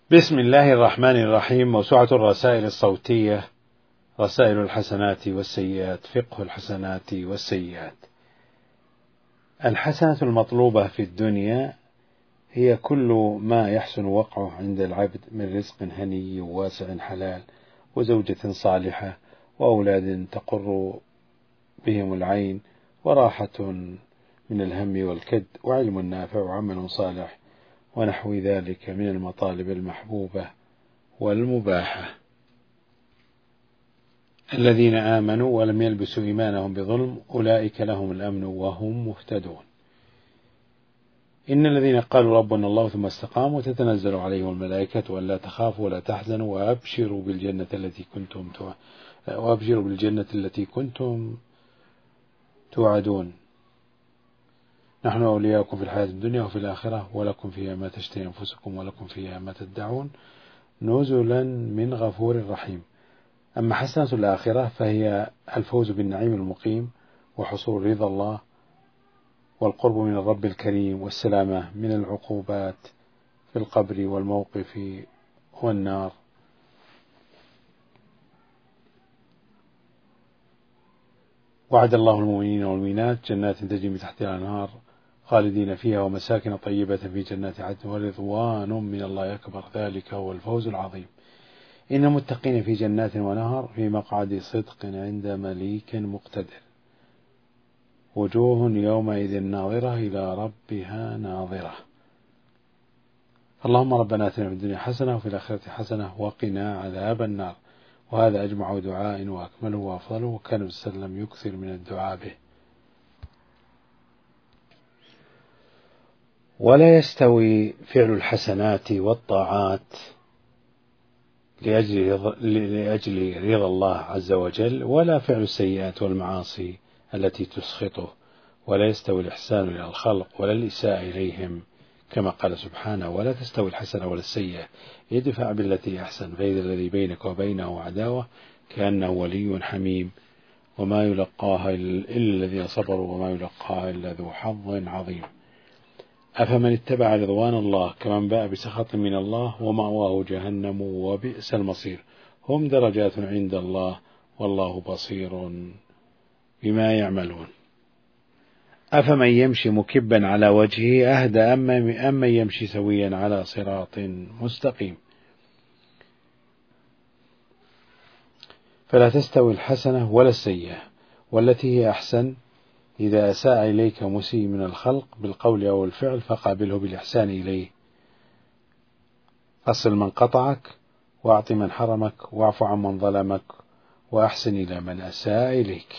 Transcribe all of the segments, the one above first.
بسم الله الرحمن الرحيم. موسوعة الرسائل الصوتية، رسائل الحسنات والسيئات، فقه الحسنات والسيئات. الحسنة المطلوبة في الدنيا هي كل ما يحسن وقعه عند العبد من رزق هني وواسع حلال، وزوجة صالحة، وأولاد تقر بهم العين، وراحة من الهم والكد، وعلم نافع، وعمل صالح، ونحو ذلك من المطالب المحبوبة والمباحة. الذين آمنوا ولم يلبسوا إيمانهم بظلم أولئك لهم الأمن وهم مهتدون. إن الذين قالوا ربنا الله ثم استقاموا تتنزل عليهم الملائكة ألا تخافوا ولا تحزنوا وأبشروا بالجنة التي كنتم توعدون. نحن أولياؤكم في الحياة الدنيا وفي الآخرة ولكم فيها ما تشتهي أنفسكم ولكم فيها ما تدعون نزلا من غفور رحيم. أما حسنة الآخرة فهي الفوز بالنعيم المقيم، وحصول رضا الله، والقرب من الرب الكريم، والسلامة من العقوبات في القبر والموقف والنار. وعد الله المؤمنين والمؤمنات جنات تجري من تحتها الأنهار خالدين فيها، ومساكن طيبة في جنات عدن، ورضوان من الله أكبر، ذلك هو الفوز العظيم. إن المتقين في جنات ونهر في مقعد صدق عند مليك مقتدر، وجوه يومئذ ناظرة إلى ربها ناظرة. اللهم ربنا آتنا في الدنيا حسنة وفي الآخرة حسنة وقنا عذاب النار. وهذا أجمع دعاء وأكمله وأفضله، وكان النبي صلى الله عليه وسلم يكثر من الدعاء به. ولا يستوي فعل الحسنات والطاعات لأجل رضا الله عز وجل، ولا فعل السيئات والمعاصي التي تسخطه. ولا يستوي الإحسان إلى الخلق ولا الإساءة إليهم، كما قال سبحانه: ولا تستوي الحسنة ولا السيئة ادفع بالتي أحسن فإذا الذي بينك وبينه عداوة كأنه ولي حميم. وما يلقاها إلا الذين صبروا وما يلقاها إلا ذو حظ عظيم. أفمن اتبع رضوان الله كمن باء بسخط من الله ومأواه جهنم وبئس المصير. هم درجات عند الله والله بصير بما يعملون. أفمن يمشي مكبا على وجهه أهدى أمن يمشي سويا على صراط مستقيم. فلا تستوي الحسنة ولا السيئة، والتي هي أحسن إذا أساء إليك مسيء من الخلق بالقول أو الفعل فقابله بالإحسان إليه. أصل من قطعك، وأعط من حرمك، واعف عن من ظلمك، وأحسن إلى من أساء إليك.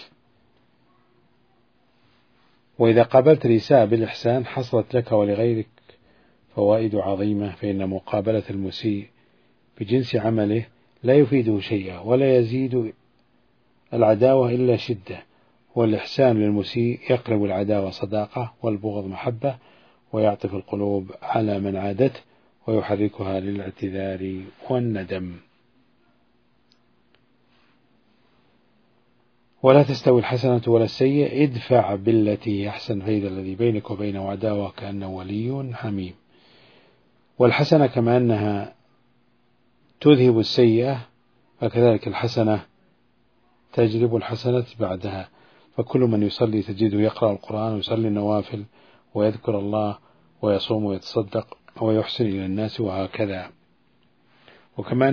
وإذا قابلت الإساءة بالإحسان حصلت لك ولغيرك فوائد عظيمة، فإن مقابلة المسيء بجنس عمله لا يفيده شيئا ولا يزيد العداوة إلا شدة، والإحسان للمسيء يقلب العداوة صداقة والبغض محبة، ويعطف القلوب على من عادته ويحركها للاعتذار والندم. ولا تستوي الحسنة ولا السيئة ادفع بالتي أحسن فإذا الذي بينك وبينه عداوة كأنه ولي حميم. والحسنة كما أنها تذهب السيئة فكذلك الحسنة تجلب الحسنة بعدها. فكل من يصلي تجده يقرأ القرآن ويصلي النوافل ويذكر الله ويصوم ويتصدق ويحسن إلى الناس، وهكذا. وكما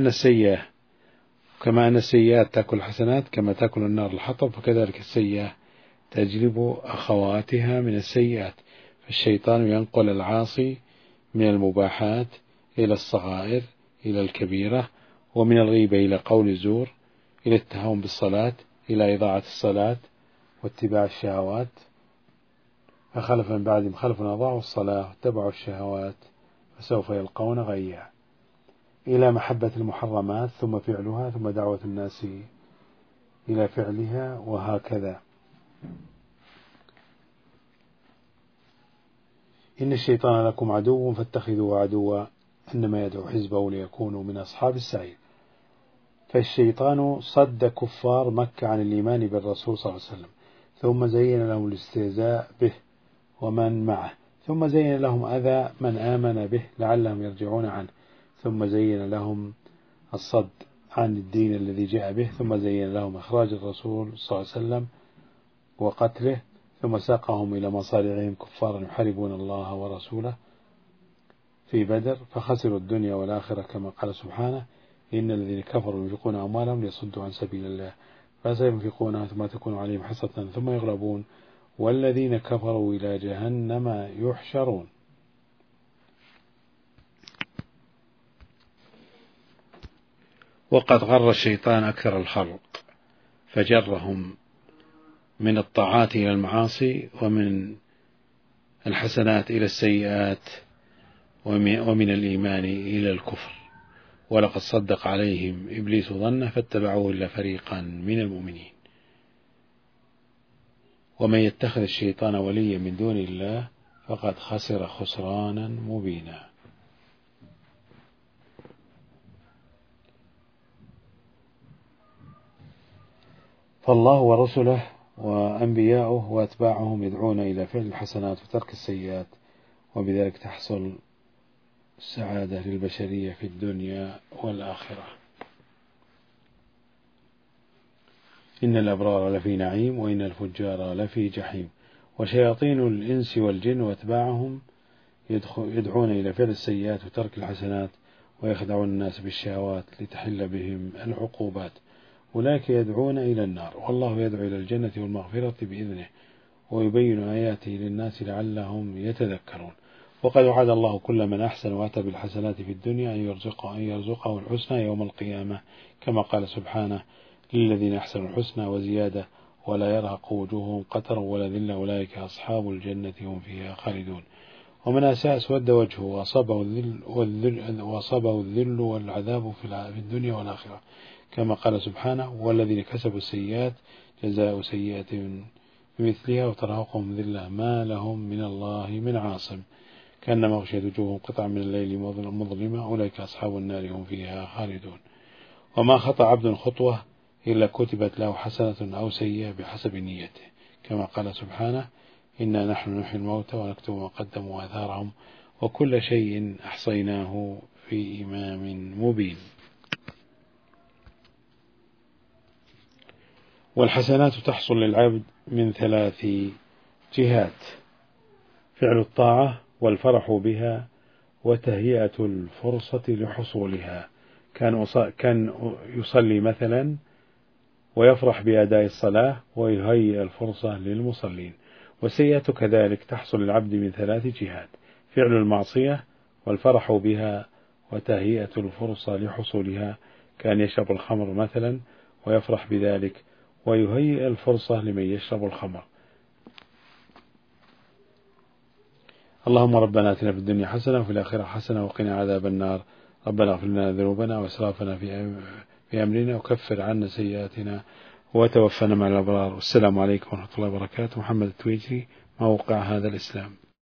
أن السيئات تأكل الحسنات كما تأكل النار الحطب، فكذلك السيئة تجلب أخواتها من السيئات. فالشيطان ينقل العاصي من المباحات إلى الصغائر إلى الكبيرة، ومن الغيبة إلى قول الزور، إلى التهاون بالصلاة، إلى إضاعة الصلاة واتباع الشهوات. فخلف من بعدهم خلف أضاعوا الصلاة واتبعوا الشهوات فسوف يلقون غيا، إلى محبة المحرمات ثم فعلها ثم دعوة الناس إلى فعلها، وهكذا. إن الشيطان لكم عدو فاتخذوه عدوا إنما يدعو حزبه ليكونوا من أصحاب السعير. فالشيطان صد كفار مكة عن الإيمان بالرسول صلى الله عليه وسلم، ثم زين لهم الاستهزاء به ومن معه، ثم زين لهم أذى من آمن به لعلهم يرجعون عنه، ثم زين لهم الصد عن الدين الذي جاء به، ثم زين لهم إخراج الرسول صلى الله عليه وسلم وقتله، ثم ساقهم إلى مصارعهم كفارا يحاربون الله ورسوله في بدر فخسروا الدنيا والآخرة، كما قال سبحانه: إن الذين كفروا ينفقون أموالهم ليصدوا عن سبيل الله فسينفقونها ثم تكون عليهم حسرة ثم يغلبون والذين كفروا إلى جهنم يحشرون. وقد غر الشيطان أكثر الخلق فجرهم من الطاعات إلى المعاصي، ومن الحسنات إلى السيئات، ومن الإيمان إلى الكفر. ولقد صدق عليهم إبليس ظنه فاتبعوه إلا فريقا من المؤمنين. ومن يتخذ الشيطان وليا من دون الله فقد خسر خسرانا مبينا. فالله ورسله وأنبياؤه وأتباعهم يدعون إلى فعل الحسنات وترك السيئات، وبذلك تحصل السعادة للبشرية في الدنيا والآخرة. إن الأبرار لفي نعيم وإن الفجار لفي جحيم. وشياطين الإنس والجن وأتباعهم يدعون إلى فعل السيئات وترك الحسنات، ويخدعون الناس بالشهوات لتحل بهم العقوبات. أولئك يدعون إلى النار، والله يدعو إلى الجنة والمغفرة بإذنه، ويبين آياته للناس لعلهم يتذكرون. وقد وعد الله كل من أحسن وأتى بالحسنات في الدنيا أن يرزقه الحسنى يوم القيامة، كما قال سبحانه: للذين أحسنوا الحسنى وزيادة ولا يرهق وجوههم قتر ولا ذلة أولئك أصحاب الجنة هم فيها خالدون. ومن أساء اسود وجهه وأصابه الذل والعذاب في الدنيا والآخرة، كما قال سبحانه: والذين كسبوا السيئات جزاء سيئة بمثلها وترهقهم ذلة ما لهم من الله من عاصم كأنما غشيت وجوههم قطعا من الليل مظلمة أولئك أصحاب النار هم فيها خالدون. وما خطأ عبد خطوة إلا كتبت له حسنة أو سيئة بحسب نيته، كما قال سبحانه: إنا نحن نحيي الموتى ونكتب ما قدموا وآثارهم وكل شيء أحصيناه في إمام مبين. والحسنات تحصل للعبد من 3 جهات: فعل الطاعة والفرح بها وتهيئة الفرصة لحصولها. كان يصلي مثلا ويفرح بأداء الصلاة ويهيئ الفرصة للمصلين. والسيئة كذلك تحصل للعبد من 3 جهات: فعل المعصية والفرح بها وتهيئة الفرصة لحصولها. كان يشرب الخمر مثلا ويفرح بذلك ويهيئ الفرصة لمن يشرب الخمر. اللهم ربنا آتنا في الدنيا حسنة وفي الآخرة حسنة وقنا عذاب النار. ربنا اغفر لنا ذنوبنا وإسرافنا في أمرنا وكفر عنا سيئاتنا وتوفنا مع الأبرار. والسلام عليكم ورحمة الله وبركاته. محمد التويجري، موقع هذا الإسلام.